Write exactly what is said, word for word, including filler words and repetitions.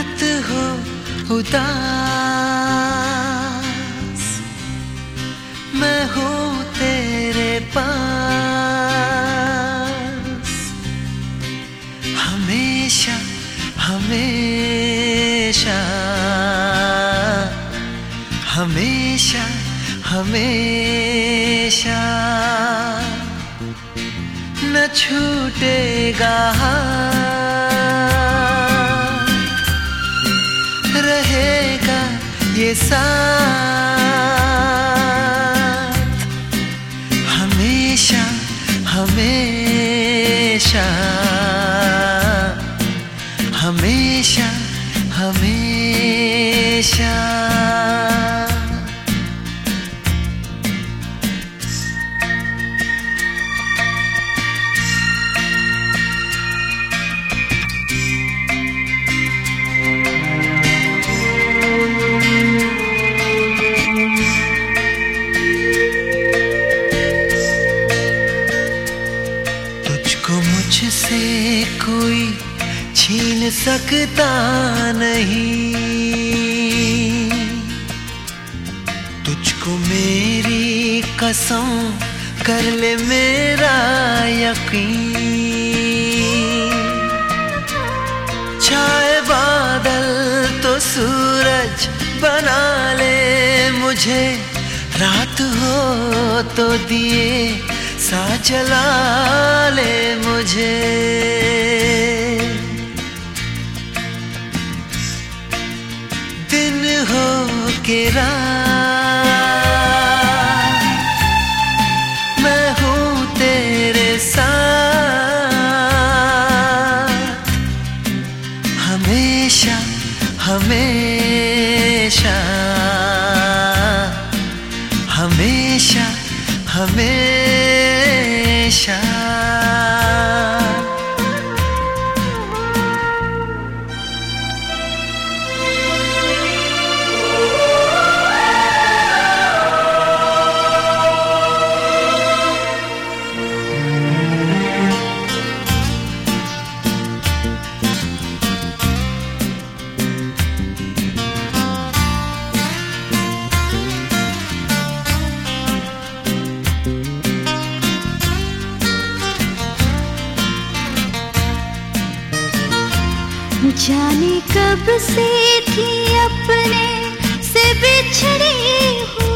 मत हो उदास, मैं हूँ तेरे पास। हमेशा हमेशा हमेशा हमेशा न छूटेगा हाथ, रहेगा ये साथ। हमेशा हमेशा हमेशा हमेशा। मुझसे कोई छीन सकता नहीं, तुझको मेरी कसम कर ले मेरा यकीन। छाए बादल तो सूरज बना ले मुझे, रात हो तो दिए सा जला ले मुझे। दिन हो के रात, मैं हूँ तेरे साथ। हमेशा हमेशा हमेशा हमेशा। जाने कब से थी अपने से बिछड़ी हूँ,